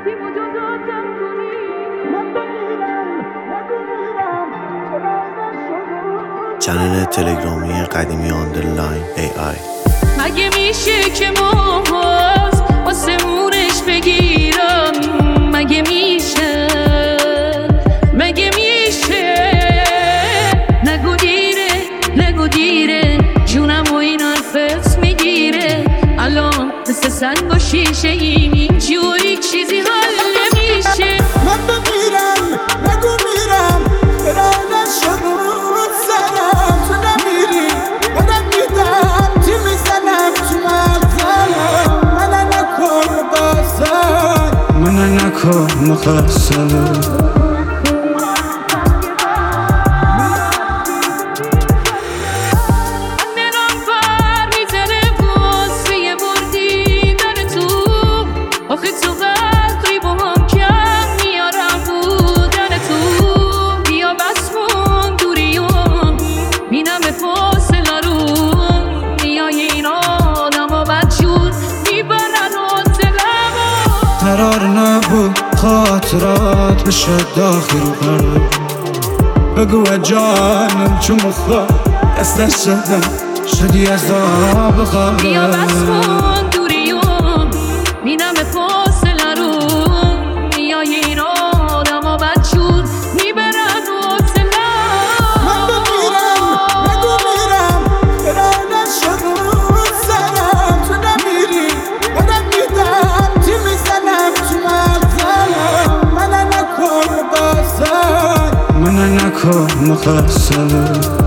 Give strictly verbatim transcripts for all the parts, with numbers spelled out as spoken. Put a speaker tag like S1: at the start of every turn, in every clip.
S1: چنل تلگرامی قدیمی آندرلاین ای آی.
S2: مگه میشه که موهاز واسه مونش بگیرم؟ مگه میشه؟ مگه میشه؟ نگو دیره نگو دیره جونم و این حرفت میگیره. الان مثل سنگ و شیشه این اینجوری چیزی حل نمیشه.
S3: من بمیرم نگو میرم برای نشد سرم تو نمیری منم میدم تی میزنم تو مغزم. منم نکن مقصر منم نکن مقصر قرار نبود خاطرات بشه داخل قلب. بگو جانم چون مخواه دستش شدم شدی از آب خواب.
S2: بیا بس کن دوریون مینم فاصله رو میای این آدم ها بدجور میبرن حوصله.
S3: من بمیرم نگو میرم برای نشد سرم تو نمیری منم میدم تی میزنم تو مغزم. منم نکن مقصر منم نکن مقصر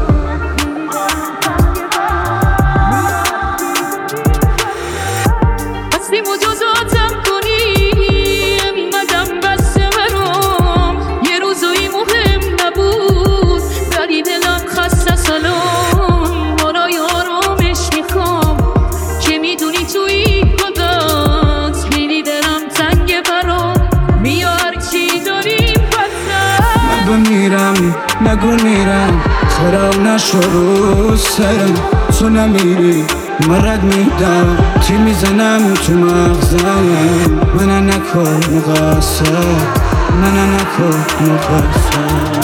S2: مجازاتم کنیم اینقدم بس برام. یه روزایی مهم نبود ولی دلم خسته سلام. برای آرامش میخوام که میدونی توی خودت خیلی دلم تنگ برام. بیا هرچی داریم پسر.
S3: من بمیرم نگو میرم خراب نشو رو سرم تو نمیری مرد میدم تی میزنم تو مغزم. منم نکن مقصر منم نکن مقصر.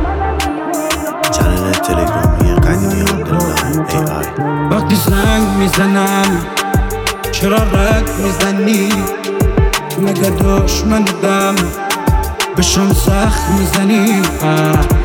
S1: چنل تلگرامی قدیمی آندرلاین ای آی.
S3: وقتی زنگ میزنم چرا رد میزنی؟ مگه دشمن دم بهشون سخت میزنی؟